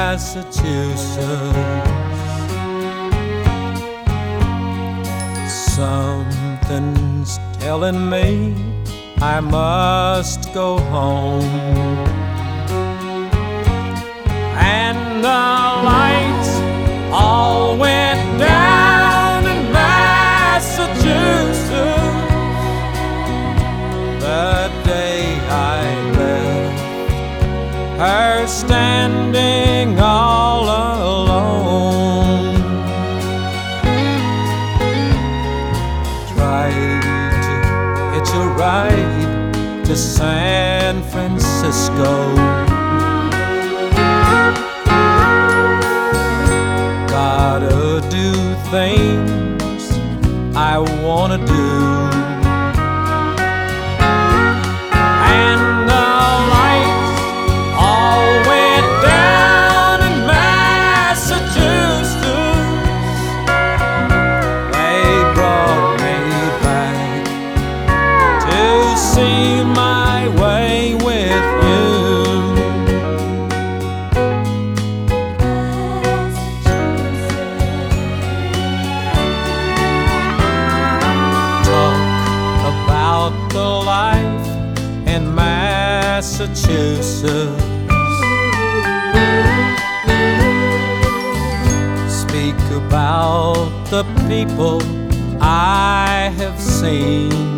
Massachusetts. Something's telling me I must go home. And the lights all went down in Massachusetts the day I left her standing all alone. Tried to hitch a ride to San Francisco. Gotta do things I wanna do. And the lights all went down in Massachusetts. They brought me back to see my way with you. The life in Massachusetts. Speak about the people I have seen.